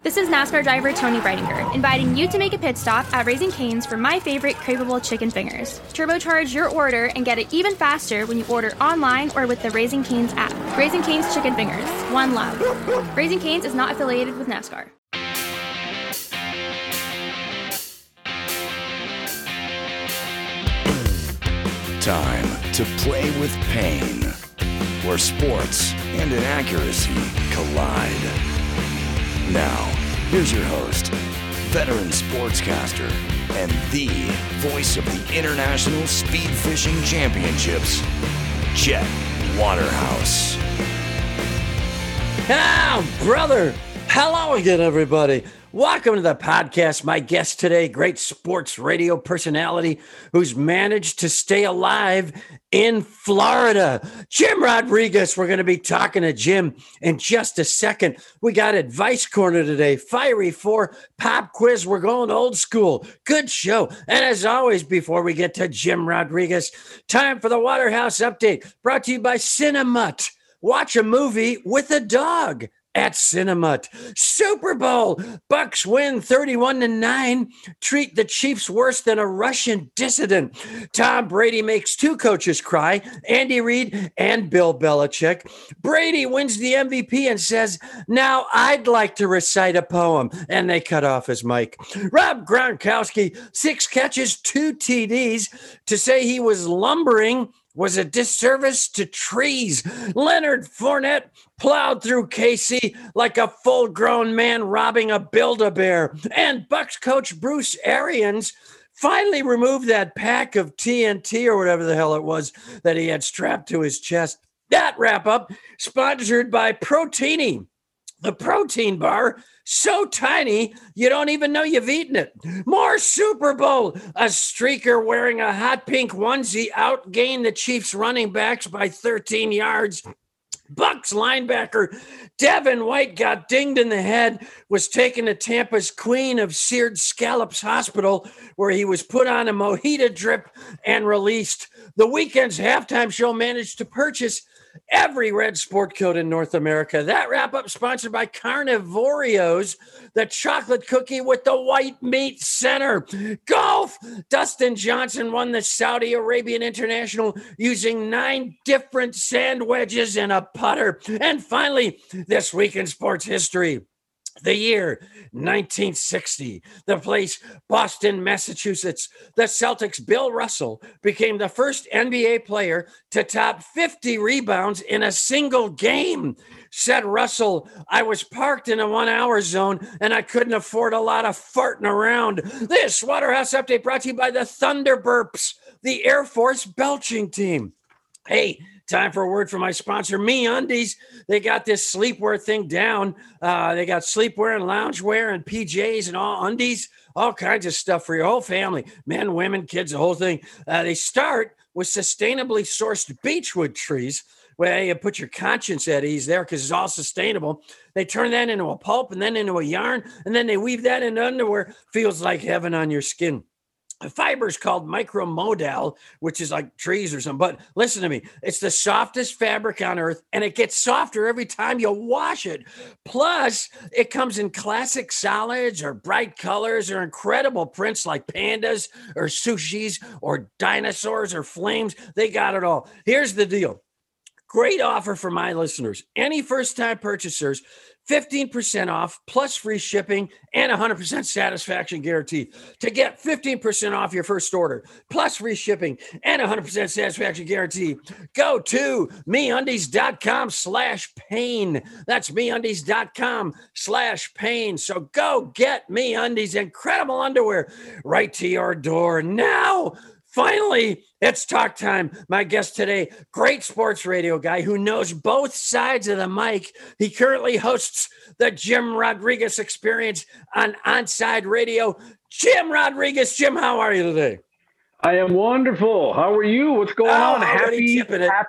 This is NASCAR driver Tony Breidinger, inviting you to make a pit stop at Raising Cane's for my favorite craveable chicken fingers. Turbocharge your order and get it even faster when you order online or with the Raising Cane's app. Raising Cane's Chicken Fingers. One love. Raising Cane's is not affiliated with NASCAR. Time to play with pain, where sports and inaccuracy collide. Now, here's your host, veteran sportscaster, and the voice of the International Speed Fishing Championships, Chet Waterhouse. Brother. Hello again, everybody. Welcome to the podcast. My guest today, great sports radio personality who's managed to stay alive in Florida, Jim Rodriguez. We're going to be talking to Jim in just a second. We got Advice Corner today, Fiery 4, Pop Quiz. We're going old school. Good show. And as always, before we get to Jim Rodriguez, time for the Waterhouse Update, brought to you by Cinemut. Watch a movie with a dog at Cinemut. Super Bowl, Bucks win 31-9. Treat the Chiefs worse than a Russian dissident. Tom Brady makes two coaches cry, Andy Reid and Bill Belichick. Brady wins the MVP and says, "Now I'd like to recite a poem." And they cut off his mic. Rob Gronkowski, 6 catches, 2 TDs. To say he was lumbering was a disservice to trees. Leonard Fournette plowed through KC like a full-grown man robbing a Build-A-Bear. And Bucs coach Bruce Arians finally removed that pack of TNT or whatever the hell it was that he had strapped to his chest. That wrap-up sponsored by Proteini, the protein bar so tiny you don't even know you've eaten it. More Super Bowl. A streaker wearing a hot pink onesie outgained the Chiefs running backs by 13 yards. Bucks linebacker Devin White got dinged in the head, was taken to Tampa's Queen of Seared Scallops Hospital, where he was put on a mojito drip and released. The weekend's halftime show managed to purchase every red sport coat in North America. That wrap-up sponsored by Carnivorios, the chocolate cookie with the white meat center. Golf, Dustin Johnson won the Saudi Arabian International using 9 different sand wedges and a putter. And finally, this week in sports history, the year 1960, the place Boston, Massachusetts. The Celtics' Bill Russell became the first NBA player to top 50 rebounds in a single game. Said Russell, "I was parked in a 1-hour zone and I couldn't afford a lot of farting around." This Waterhouse Update brought to you by the Thunderburps, the Air Force belching team. Hey, time for a word from my sponsor, MeUndies. They got this sleepwear thing down. They got sleepwear and loungewear and PJs and all undies, all kinds of stuff for your whole family, men, women, kids, the whole thing. They start with sustainably sourced beechwood trees, where you put your conscience at ease there because it's all sustainable. They turn that into a pulp and then into a yarn, and then they weave that into underwear. Feels like heaven on your skin. The fiber is called micromodal, which is like trees or something. But listen to me. It's the softest fabric on earth, and it gets softer every time you wash it. Plus, it comes in classic solids or bright colors or incredible prints like pandas or sushis or dinosaurs or flames. They got it all. Here's the deal. Great offer for my listeners. Any first-time purchasers, 15% off plus free shipping and 100% satisfaction guarantee. To get 15% off your first order plus free shipping and 100% satisfaction guarantee, go to MeUndies.com/pain. That's MeUndies.com/pain. So go get MeUndies, incredible underwear right to your door now. Finally, it's talk time. My guest today, great sports radio guy who knows both sides of the mic. He currently hosts the Jim Rodriguez Experience on Onside Radio. Jim Rodriguez. Jim, how are you today? I am wonderful. How are you? What's going on? Happy.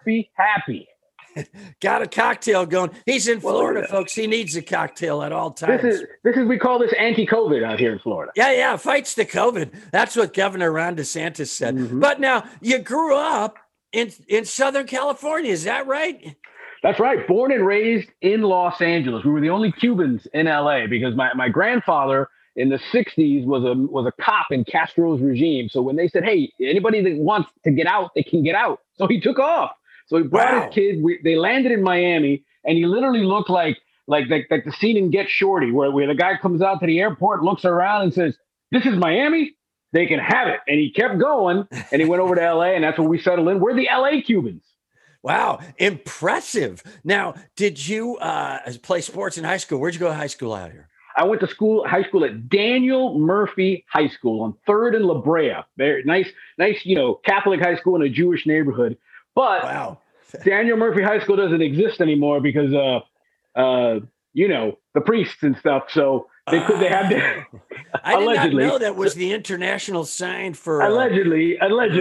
Got a cocktail going. He's in Florida, folks. He needs a cocktail at all times. This is we call this anti-COVID out here in Florida. Yeah, fights the COVID. That's what Governor Ron DeSantis said. Mm-hmm. But now you grew up in Southern California, is that right? That's right. Born and raised in Los Angeles. We were the only Cubans in LA because my grandfather in the 60s was a cop in Castro's regime. So when they said, hey, anybody that wants to get out, they can get out. So he took off. So he brought his kids. They landed in Miami, and he literally looked like the scene in Get Shorty, where the guy comes out to the airport, looks around, and says, "This is Miami. They can have it." And he kept going, and he went over to LA, and that's where we settled in. We're the LA Cubans. Wow, impressive. Now, did you play sports in high school? Where'd you go to high school out here? I went to high school at Daniel Murphy High School on 3rd and La Brea. Very nice, Catholic high school in a Jewish neighborhood. But wow. Daniel Murphy High School doesn't exist anymore because, the priests and stuff. So they had to. I did not know that was the international sign for allegedly.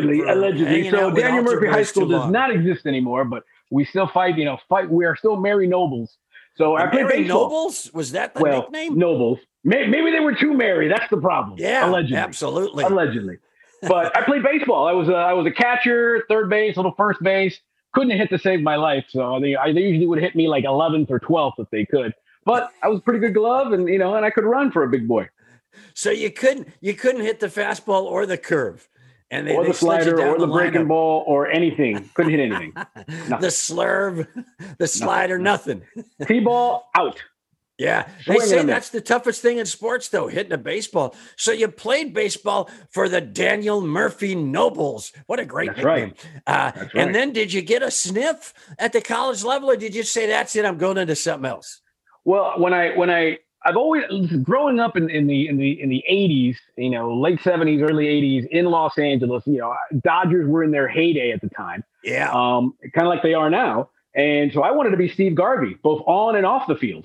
So Daniel Murphy High School does not exist anymore, but we still fight. We are still Mary Nobles. So I played baseball. Nobles? Was that the nickname? Nobles. Maybe they were too merry. That's the problem. Yeah, allegedly. Absolutely. Allegedly. But I played baseball. I was a catcher, third base, little first base. Couldn't hit to save my life. So they usually would hit me like 11th or 12th if they could. But I was a pretty good glove, and and I could run for a big boy. So you couldn't hit the fastball or the curve, and or the slider or the breaking ball or anything. Couldn't hit anything. The slurve, the slider, nothing. T-ball out. Yeah, they say that's the toughest thing in sports, though, hitting a baseball. So you played baseball for the Daniel Murphy Nobles. What a great nickname. Right. That's right. And then did you get a sniff at the college level, or did you say, that's it, I'm going into something else? Well, I've always, growing up in the 80s, late 70s, early 80s in Los Angeles, Dodgers were in their heyday at the time. Yeah. Kind of like they are now. And so I wanted to be Steve Garvey, both on and off the field,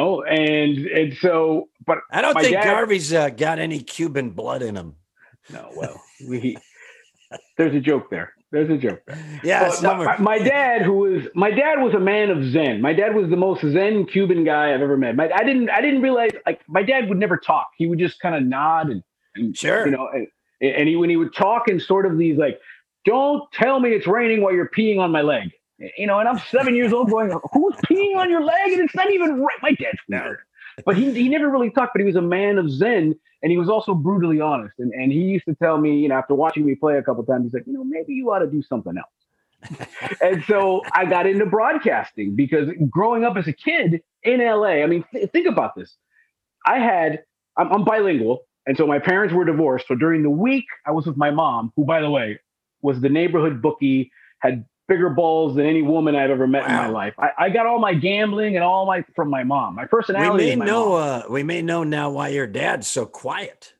and so, but I don't think Garvey's got any Cuban blood in him. No, well, there's a joke there. Yeah. My dad was a man of Zen. My dad was the most Zen Cuban guy I've ever met. I didn't realize, like, my dad would never talk. He would just kind of nod and sure. And when he would talk in sort of these like, don't tell me it's raining while you're peeing on my leg. And I'm 7 years old going, who's peeing on your leg? And it's not even right. My dad's weird. But he never really talked, but he was a man of Zen, and he was also brutally honest. And he used to tell me, after watching me play a couple of times, he's like, maybe you ought to do something else. And so I got into broadcasting because growing up as a kid in LA, I mean, think about this. I'm bilingual. And so my parents were divorced. So during the week, I was with my mom, who, by the way, was the neighborhood bookie, had bigger balls than any woman I've ever met in my life. I got all my gambling and from my mom. My personality. We may know now why your dad's so quiet.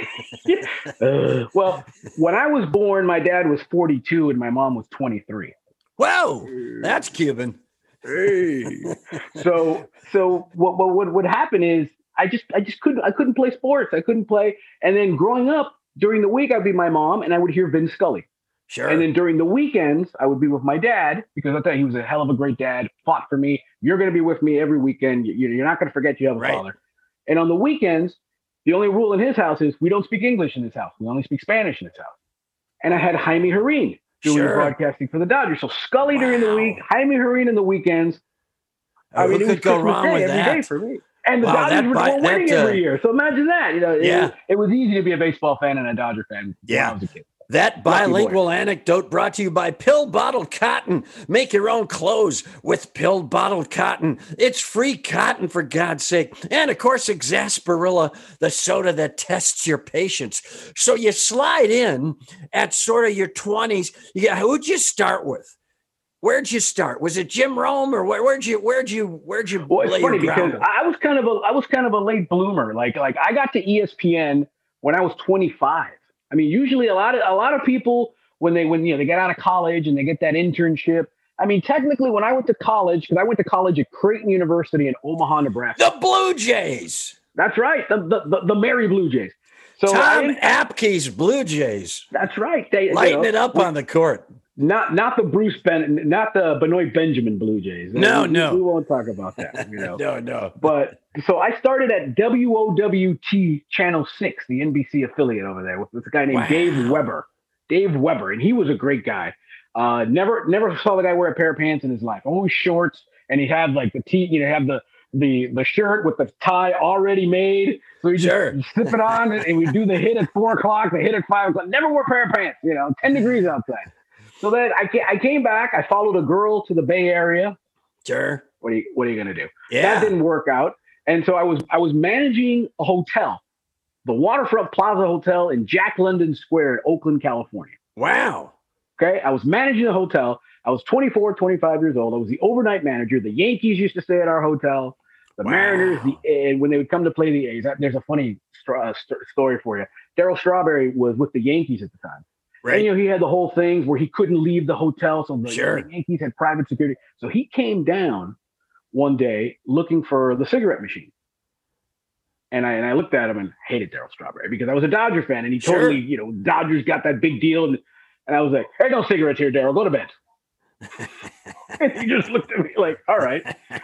Well, when I was born, my dad was 42 and my mom was 23. Whoa, that's Cuban. Hey. So what would happen is I couldn't play sports. I couldn't play. And then growing up during the week, I'd be my mom and I would hear Vin Scully. Sure. And then during the weekends, I would be with my dad because I tell you, he was a hell of a great dad, fought for me. You're going to be with me every weekend. You're not going to forget you have a father. And on the weekends, the only rule in his house is we don't speak English in this house. We only speak Spanish in this house. And I had Jaime Jarrín doing the broadcasting for the Dodgers. So Scully during the week, Jaime Jarrín in the weekends. Who could go wrong with that? Every day for me. And the Dodgers were winning every year. So imagine that. It was easy to be a baseball fan and a Dodger fan when I was a kid. That bilingual anecdote brought to you by Pill Bottled Cotton. Make your own clothes with Pill Bottled Cotton. It's free cotton, for God's sake. And, of course, Exasperilla, the soda that tests your patience. So you slide in at sort of your 20s. Who'd you start with? Where'd you start? Was it Jim Rome, or where'd you? Well, it's funny because I was kind of a late bloomer. Like I got to ESPN when I was 25. I mean, usually a lot of people when they get out of college and they get that internship. I mean, technically, when I went to college, because I went to college at Creighton University in Omaha, Nebraska. The Blue Jays. That's right, the Merry Blue Jays. So Tom Apke's Blue Jays. That's right. Lighten it up on the court. Not the not the Benoit Benjamin Blue Jays. No. We won't talk about that. No. But so I started at WOWT Channel 6, the NBC affiliate over there, with a guy named Dave Weber. And he was a great guy. Never saw the guy wear a pair of pants in his life. Always shorts, and he'd have like the shirt with the tie already made. So he just slip it on, and we do the hit at 4:00, the hit at 5:00. Never wore a pair of pants. 10 degrees outside. So then I came back. I followed a girl to the Bay Area. Sure. What are you gonna do? Yeah. That didn't work out. And so I was managing a hotel, the Waterfront Plaza Hotel in Jack London Square in Oakland, California. Wow. Okay. I was managing a hotel. I was 24, 25 years old. I was the overnight manager. The Yankees used to stay at our hotel. The Mariners, and when they would come to play the A's, there's a funny story for you. Darryl Strawberry was with the Yankees at the time. Right. And, he had the whole thing where he couldn't leave the hotel. So the Yankees had private security. So he came down one day looking for the cigarette machine. And I looked at him and hated Darryl Strawberry because I was a Dodger fan. And he told me, Dodgers got that big deal. And I was like, hey, no cigarettes here, Darryl. Go to bed. And he just looked at me like, all right.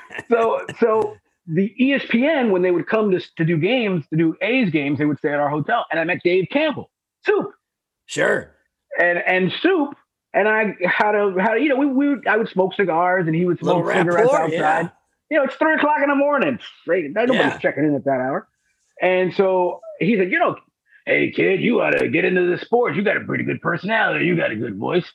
So the ESPN, when they would come to do games, to do A's games, they would stay at our hotel. And I met Dave Campbell, Soup. Sure. And Soup, and I had I would smoke cigars and he would smoke cigarettes outside. Yeah. It's 3:00 in the morning. Right? Nobody's checking in at that hour. And so he said, hey kid, you ought to get into the sports. You got a pretty good personality. You got a good voice.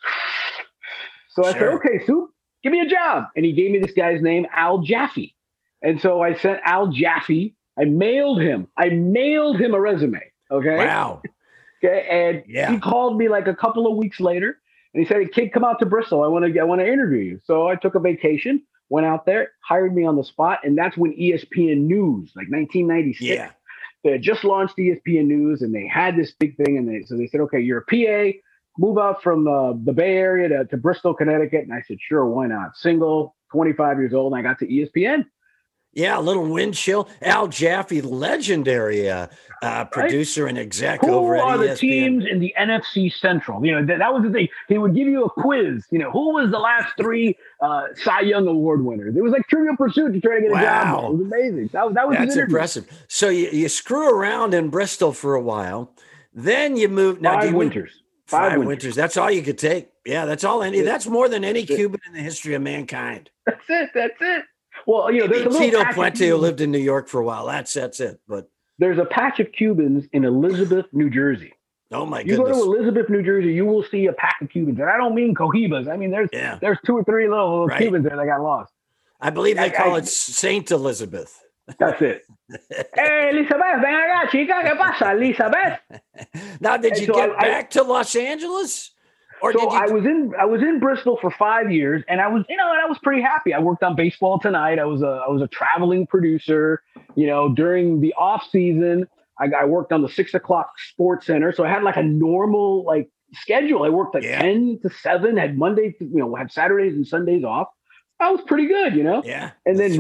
So I said, okay, Soup, give me a job. And he gave me this guy's name, Al Jaffe. And so I sent Al Jaffe. I mailed him a resume. Okay. Wow. Okay. And he called me like a couple of weeks later and he said, hey, kid, come out to Bristol. I want to interview you. So I took a vacation, went out there, hired me on the spot. And that's when ESPN News, like 1996. Yeah. They had just launched ESPN News and they had this big thing. And so they said, okay, you're a PA, move out from the Bay Area to Bristol, Connecticut. And I said, sure, why not? Single, 25 years old. And I got to ESPN. Yeah, a little wind chill. Al Jaffe, legendary producer and exec over at ESPN. Who are the teams in the NFC Central? That was the thing. He would give you a quiz. Who was the last 3 Cy Young Award winners? It was like Trivial Pursuit to try to get a job. It was amazing. That was That's impressive. So you screw around in Bristol for a while. Then you move. Now, 5 winters. 5 winters. That's all you could take. Yeah, that's all. That's more than any Cuban in the history of mankind. That's it. Well, there's a Tito Puente who lived in New York for a while. That's it. But there's a patch of Cubans in Elizabeth, New Jersey. Oh my goodness! You go to Elizabeth, New Jersey, you will see a pack of Cubans, and I don't mean cohibas. I mean there's 2 or 3 little Cubans there that got lost. I believe they call it Saint Elizabeth. That's it. Hey, Elizabeth, ven acá, chica, ¿qué pasa, Elizabeth? Now, did you get back to Los Angeles? Or I was in Bristol for 5 years, and I was pretty happy. I worked on Baseball Tonight. I was a traveling producer. During the off season, I worked on the 6:00 Sports Center, so I had like a normal schedule. I worked 10 to 7, had Monday, had Saturdays and Sundays off. I was pretty good, Yeah. And then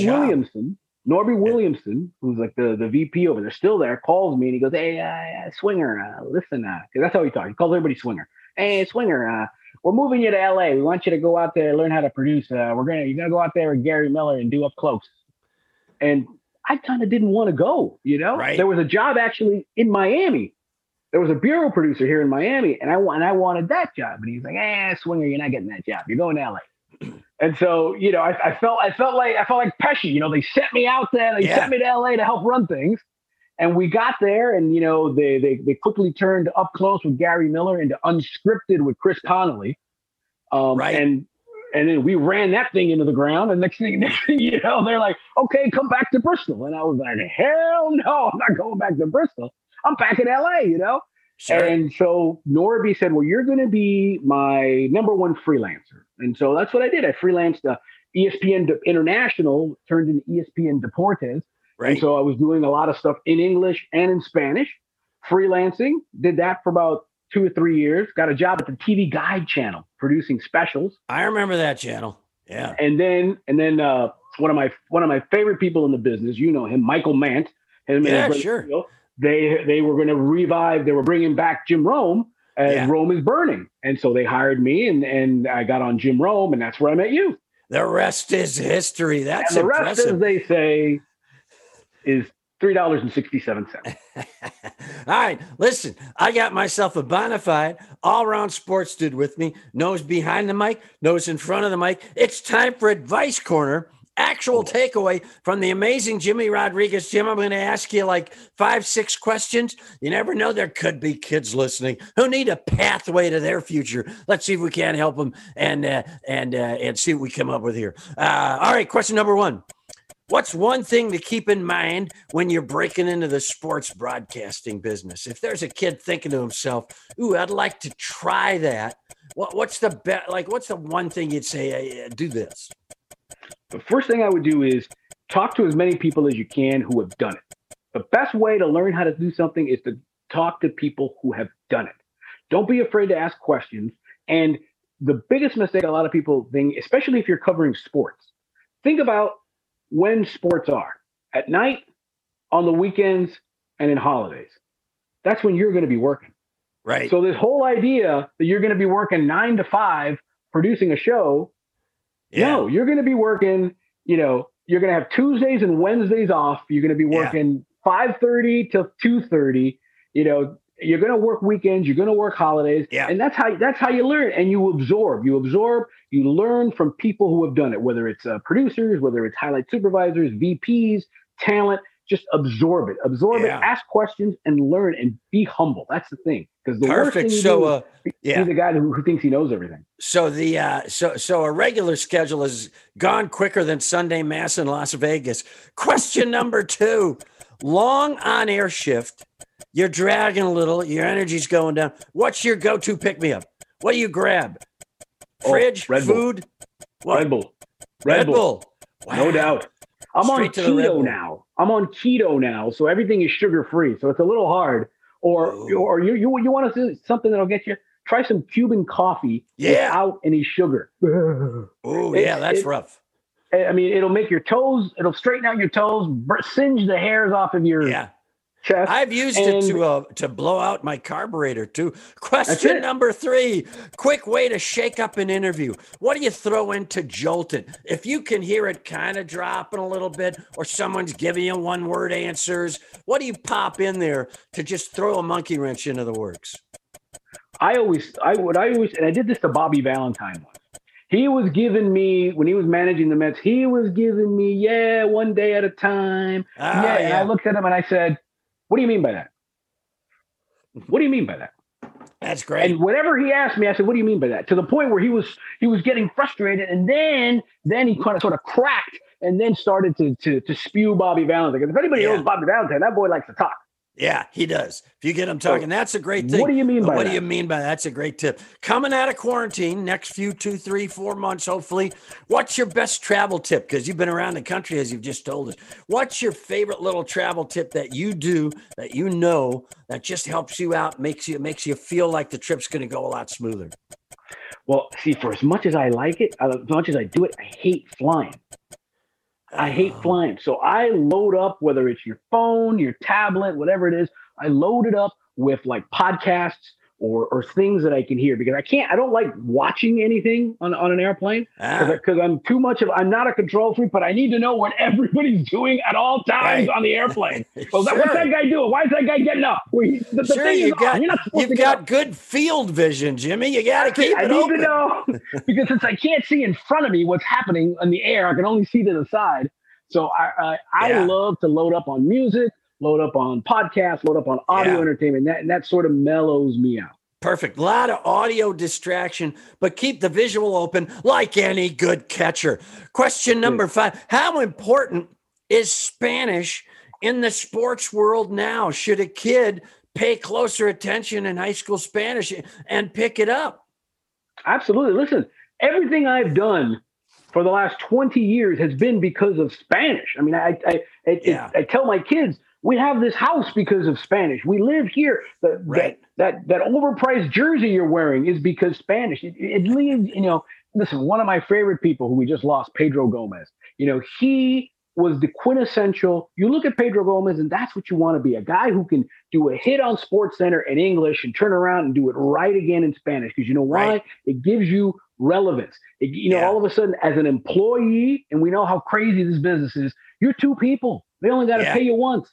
Norby Williamson, who's like the VP over there, still there, calls me and he goes, "Hey, Swinger, listen, because that's how he talks. He calls everybody Swinger. Hey, Swinger, we're moving you to LA. We want you to go out there and learn how to produce. You're gonna go out there with Gary Miller and do Up Close." And I kind of didn't want to go, Right. There was a job actually in Miami. There was a bureau producer here in Miami, and I wanted that job. And he's like, Swinger, you're not getting that job. You're going to LA. And so, I felt like Pesci. They sent me out there. They sent me to LA to help run things. And we got there, and they quickly turned Up Close with Gary Miller into Unscripted with Chris Connolly. Right. And then we ran that thing into the ground. And next thing they're like, "Okay, come back to Bristol." And I was like, "Hell no, I'm not going back to Bristol. I'm back in LA." Sure. And so Norby said, "Well, you're going to be my number 1 freelancer." And so that's what I did. I freelanced ESPN International, turned into ESPN Deportes. Right. And so I was doing a lot of stuff in English and in Spanish, freelancing, did that for about 2 or 3 years, got a job at the TV Guide channel, producing specials. I remember that channel. Yeah. And then one of my favorite people in the business, him, Michael Mant. Sure. They were going to revive, they were bringing back Jim Rome as Rome is Burning. And so they hired me and I got on Jim Rome, and that's where I met you. The rest is history. That's impressive. The rest, as they say, is $3.67. right, listen, I got myself a bona fide all-around sports dude with me. Nose behind the mic, nose in front of the mic. It's time for Advice Corner. Actual takeaway from the amazing Jimmy Rodriguez. Jim, I'm going to ask you like 5-6 questions. You never know. There could be kids listening who need a pathway to their future. Let's see if we can help them and see what we come up with here. All right. Question number 1. What's one thing to keep in mind when you're breaking into the sports broadcasting business? If there's a kid thinking to himself, "Ooh, I'd like to try that," what's the what's the one thing you'd say? Hey, do this. The first thing I would do is talk to as many people as you can who have done it. The best way to learn how to do something is to talk to people who have done it. Don't be afraid to ask questions. And the biggest mistake a lot of people think, especially if you're covering sports, think about when sports are at night, on the weekends, and in holidays. That's when you're going to be working. Right. So this whole idea that you're going to be working 9 to 5 producing a show, no, you're going to be working, you're going to have Tuesdays and Wednesdays off. You're going to be working 5:30 to 2:30. You're going to work weekends. You're going to work holidays. Yeah. And that's how you learn. And you absorb, you learn from people who have done it, whether it's producers, whether it's highlight supervisors, VPs, talent. Just absorb it, ask questions and learn and be humble. That's the thing. Because the worst thing you do is be the guy who thinks he knows everything. So so a regular schedule has gone quicker than Sunday Mass in Las Vegas. Question number 2, long on-air shift. You're dragging a little. Your energy's going down. What's your go-to pick-me-up? What do you grab? Fridge, Red Bull. food? What? Red Bull. Wow. No doubt. I'm Straight on to the Red keto Bull. now. I'm on keto now, so everything is sugar-free. So it's a little hard. Or you want to do something that'll get you. Try some Cuban coffee without any sugar. Oh, yeah, that's rough. I mean, it'll make your toes. It'll straighten out your toes, singe the hairs off of your chest. I've used it to blow out my carburetor too. Question number 3, quick way to shake up an interview. What do you throw in to jolt it? If you can hear it kind of dropping a little bit or someone's giving you one-word answers, what do you pop in there to just throw a monkey wrench into the works? I always, and I did this to Bobby Valentine once. He was giving me, when he was managing the Mets, he was giving me, one day at a time. And I looked at him and I said, "What do you mean by that? What do you mean by that?" That's great. And whatever he asked me, I said, "What do you mean by that?" To the point where he was getting frustrated, and then he kind of sort of cracked, and then started to spew Bobby Valentine. Because if anybody knows Bobby Valentine, that boy likes to talk. Yeah, he does. If you get him talking, that's a great thing. What do you mean by that? What do you mean by that? That's a great tip. Coming out of quarantine, next few 2, 3, 4 months, hopefully, what's your best travel tip? Because you've been around the country, as you've just told us. What's your favorite little travel tip that you do, that you know, that just helps you out, makes you feel like the trip's going to go a lot smoother? Well, see, for as much as I like it, as much as I do it, I hate flying. I hate flying. So I load up, whether it's your phone, your tablet, whatever it is, I load it up with like podcasts or things that I can hear, because I don't like watching anything on an airplane because I'm not a control freak, but I need to know what everybody's doing at all times on the airplane. Well, what's that guy doing? Why is that guy getting up? You've got good field vision, Jimmy. You got to keep it open. I need to know, because since I can't see in front of me what's happening in the air, I can only see to the side. So I love to load up on music, load up on podcasts, load up on audio entertainment. That sort of mellows me out. Perfect. A lot of audio distraction, but keep the visual open like any good catcher. Question number 5. How important is Spanish in the sports world now? Should a kid pay closer attention in high school Spanish and pick it up? Absolutely. Listen, everything I've done for the last 20 years has been because of Spanish. I mean, I tell my kids, we have this house because of Spanish. We live here. That overpriced jersey you're wearing is because Spanish. It leaves, listen, one of my favorite people who we just lost, Pedro Gomez, he was the quintessential. You look at Pedro Gomez and that's what you want to be, a guy who can do a hit on SportsCenter in English and turn around and do it right again in Spanish. Because you know why? Right. It gives you relevance. All of a sudden, as an employee, and we know how crazy this business is, you're two people. They only got to pay you once.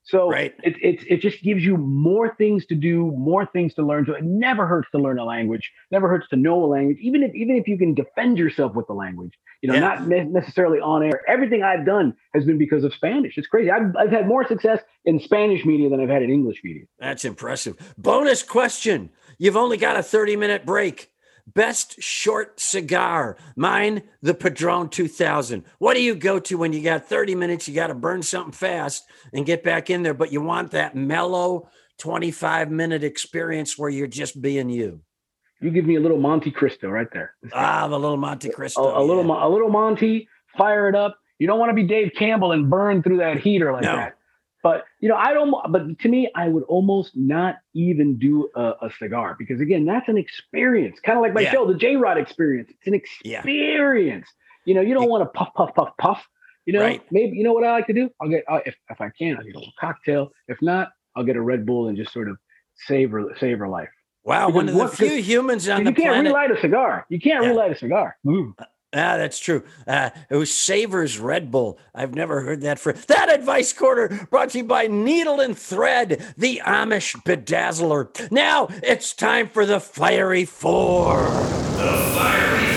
So Right. it just gives you more things to do, more things to learn. So it never hurts to learn a language, never hurts to know a language, even if you can defend yourself with the language, Yeah. not necessarily on air. Everything I've done has been because of Spanish. It's crazy. I've had more success in Spanish media than I've had in English media. That's impressive. Bonus question. You've only got a 30-minute break. Best short cigar. Mine, the Padron 2000. What do you go to when you got 30 minutes? You got to burn something fast and get back in there, but you want that mellow 25-minute experience where you're just being you. You give me a little Monte Cristo right there. The little Monte Cristo. A little Monte, fire it up. You don't want to be Dave Campbell and burn through that heater like that. But but to me, I would almost not even do a cigar because again, that's an experience. Kind of like my show, the J-Rod experience. It's an experience. You don't want to puff. Right. Maybe what I like to do. I'll get if I can, I'll get a little cocktail. If not, I'll get a Red Bull and just sort of savor life. Wow, Because one of the few humans on the planet. You can't relight a cigar. You can't relight a cigar. That's true. It savors Red Bull. I've never heard that for that advice corner brought to you by Needle and Thread, the Amish bedazzler. Now it's time for the Fiery Four. The Fiery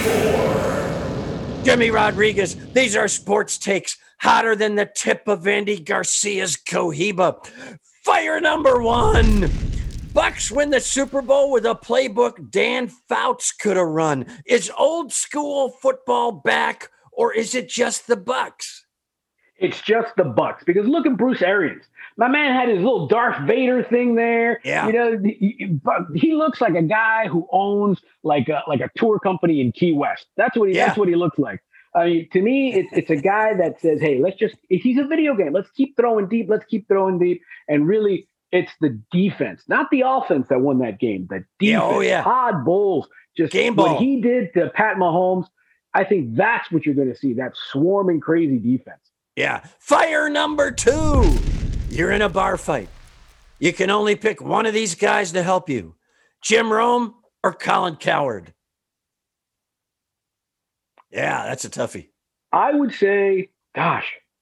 Four. Jimmy Rodriguez, these are sports takes hotter than the tip of Andy Garcia's Cohiba. Fire number one. Bucks win the Super Bowl with a playbook Dan Fouts could have run. Is old school football back, or is it just the Bucks? It's just the Bucks because look at Bruce Arians. My man had his little Darth Vader thing there. Yeah. He looks like a guy who owns like a tour company in Key West. That's what he looks like. I mean, to me, it's a guy that says, "Hey, he's a video game. Let's keep throwing deep. And really. It's the defense, not the offense that won that game. The defense. Todd Bowles, just game ball. What he did to Pat Mahomes, I think that's what you're going to see, that swarming crazy defense. Yeah. Fire number two. You're in a bar fight. You can only pick one of these guys to help you. Jim Rome or Colin Cowherd? Yeah, that's a toughie. I would say, 5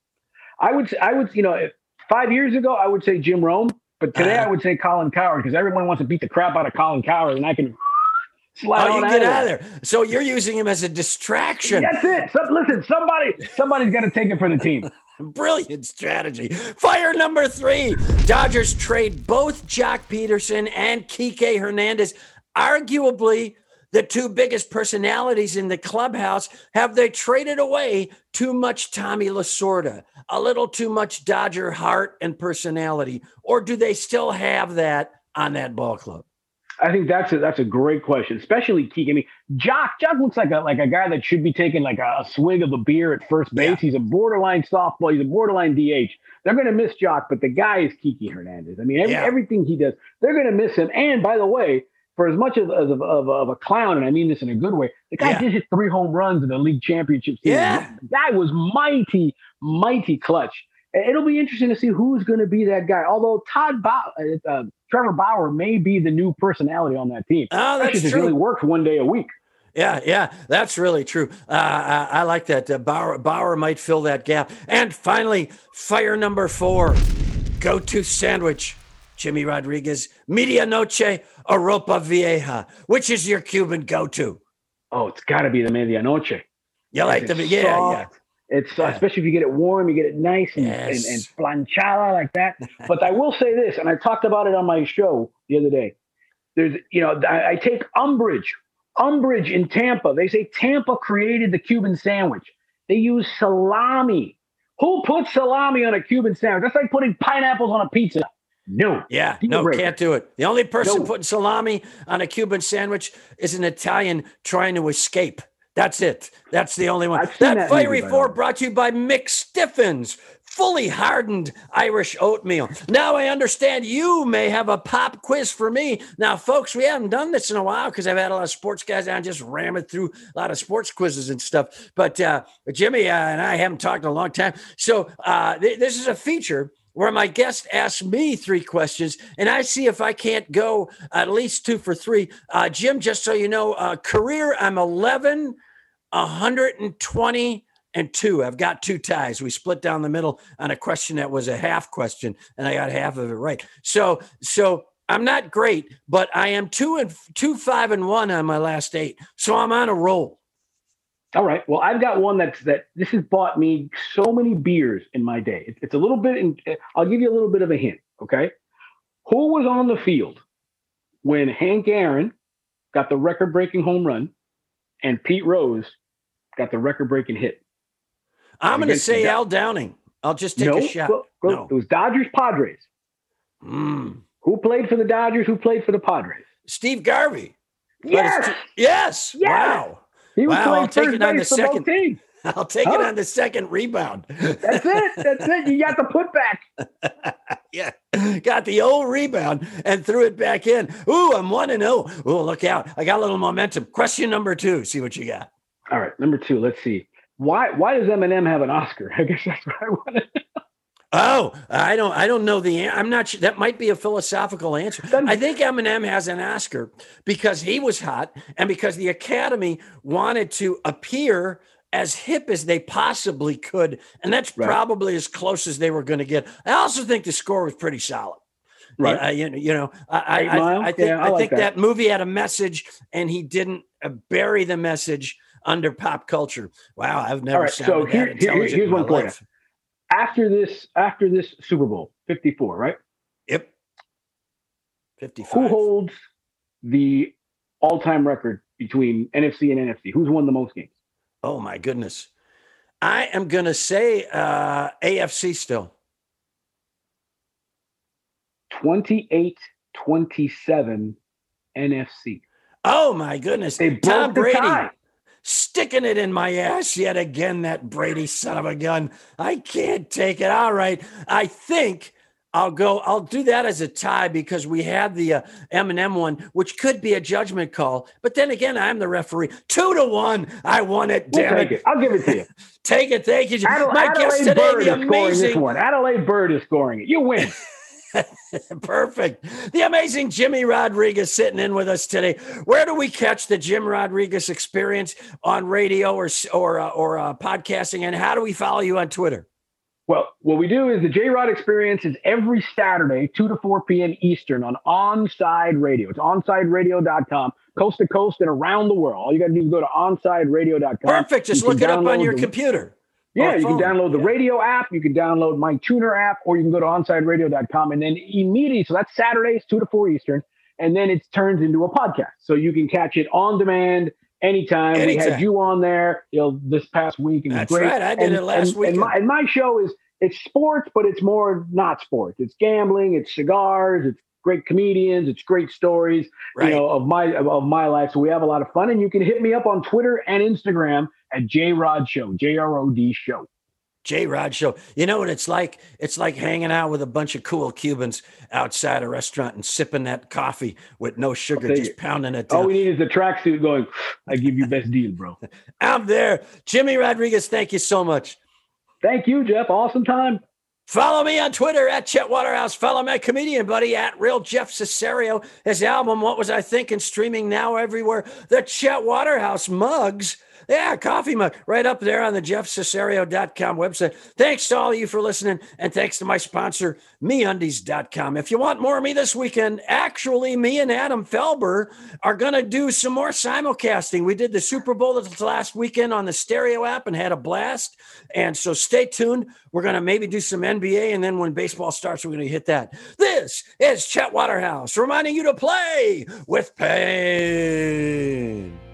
years ago, I would say Jim Rome. But today I would say Colin Cowherd because everyone wants to beat the crap out of Colin Cowherd, and I can slide on out of there. So you're using him as a distraction. That's it. Listen, somebody's got to take it for the team. Brilliant strategy. Fire number three. Dodgers trade both Jock Peterson and Kike Hernandez. Arguably, the two biggest personalities in the clubhouse. Have they traded away too much Tommy Lasorda, a little too much Dodger heart and personality, or do they still have that on that ball club? I think that's a great question, especially Kike. I mean, Jock looks like a guy that should be taking like a swig of a beer at first base. Yeah. He's a borderline softball. He's a borderline DH. They're going to miss Jock, but the guy is Kike Hernandez. I mean, everything he does, they're going to miss him. And by the way, for as much of a clown, and I mean this in a good way, the guy did hit 3 home runs in the league championship season. Yeah. The guy was mighty clutch. It'll be interesting to see who's going to be that guy. Although Trevor Bauer may be the new personality on that team. Oh, that's true. He really works one day a week. Yeah, that's really true. I like that. Bauer might fill that gap. And finally, fire number 4, go-to sandwich. Jimmy Rodriguez, Medianoche or Ropa Vieja. Which is your Cuban go-to? Oh, it's got to be the Medianoche. You like the yeah. It's especially if you get it warm, you get it nice and planchada like that. But I will say this, and I talked about it on my show the other day. I take umbrage in Tampa. They say Tampa created the Cuban sandwich. They use salami. Who puts salami on a Cuban sandwich? That's like putting pineapples on a pizza. No. Yeah, can't do it. The only person putting salami on a Cuban sandwich is an Italian trying to escape. That's it. That's the only one. That Fiery Four brought to you by McStiffins, fully hardened Irish oatmeal. Now I understand you may have a pop quiz for me. Now, folks, we haven't done this in a while because I've had a lot of sports guys down just ramming through a lot of sports quizzes and stuff. But Jimmy and I haven't talked in a long time. So this is a feature where my guest asks me 3 questions, and I see if I can't go at least 2 for 3. Jim, just so you know, career, I'm 11, 120, and 2. I've got 2 ties. We split down the middle on a question that was a half question, and I got half of it right. So I'm not great, but I am 2-5-1 on my last 8. So I'm on a roll. All right. Well, I've got one that this has bought me so many beers in my day. It's a little bit, I'll give you a little bit of a hint. Okay. Who was on the field when Hank Aaron got the record-breaking home run and Pete Rose got the record-breaking hit? I'm going to say Al Downing. I'll just take a shot. No. It was Dodgers-Padres. Who played for the Dodgers? Who played for the Padres? Steve Garvey. Yes. Wow. He was I'll take it on the second. I'll take it on the second rebound. That's it. You got the putback. Yeah. Got the old rebound and threw it back in. Ooh, I'm 1-0. Oh, look out. I got a little momentum. Question number 2. See what you got. All right. Number 2. Let's see. Why does Eminem have an Oscar? I guess that's what I want to know. Oh, I don't know the answer. I'm not sure. That might be a philosophical answer. I think Eminem has an Oscar because he was hot and because the Academy wanted to appear as hip as they possibly could. And that's probably as close as they were going to get. I also think the score was pretty solid. Right. I think that movie had a message and he didn't bury the message under pop culture. Wow. I've never seen that intelligent here's one for you. life. After this Super Bowl, 54, right? Yep. 55. Who holds the all-time record between NFC and NFC? Who's won the most games? Oh, my goodness. I am going to say AFC still. 28-27 NFC. Oh, my goodness. They broke Tom Brady. the tie. Sticking it in my ass yet again, that Brady son of a gun. I can't take it. All right. I think I'll do that as a tie because we had the Eminem one, which could be a judgment call. But then again, I'm the referee. 2-1. I won it. Damn it. I'll give it to you. Take it. Thank you. My guest today, the amazing one. Adelaide Bird is scoring it. You win. Perfect. The amazing Jimmy Rodriguez sitting in with us today. Where do we catch the Jim Rodriguez experience on radio or podcasting? And how do we follow you on Twitter? Well, what we do is the J-Rod Experience is every Saturday, 2 to 4 p.m. Eastern on Onside Radio. It's onsideradio.com, coast to coast and around the world. All you got to do is go to onsideradio.com. Perfect. Just look it up on your computer. Yeah, you can download the radio app, you can download my tuner app, or you can go to onsideradio.com and then immediately, so that's Saturdays, 2 to 4 Eastern, and then it turns into a podcast. So you can catch it on demand anytime. We had you on there, this past week. And that's great. Right. I did it last week. And my show it's sports, but it's more not sports. It's gambling, it's cigars, it's great comedians, it's great stories, of my life. So we have a lot of fun, and you can hit me up on Twitter and Instagram at J-Rod Show, JROD Show. J-Rod Show. You know what it's like? It's like hanging out with a bunch of cool Cubans outside a restaurant and sipping that coffee with no sugar, just pounding it down. All we need is the tracksuit going, I give you best deal, bro. I'm there. Jimmy Rodriguez, thank you so much. Thank you, Jeff. Awesome time. Follow me on Twitter at Chet Waterhouse. Follow my comedian buddy at Real Jeff Cesario. His album, What Was I Thinking? Streaming now everywhere. The Chet Waterhouse mugs. Yeah, coffee mug right up there on the jeffcesario.com website. Thanks to all of you for listening, and thanks to my sponsor, MeUndies.com. If you want more of me this weekend, actually, me and Adam Felber are going to do some more simulcasting. We did the Super Bowl last weekend on the Stereo app and had a blast, and so stay tuned. We're going to maybe do some NBA, and then when baseball starts, we're going to hit that. This is Chet Waterhouse reminding you to play with pain.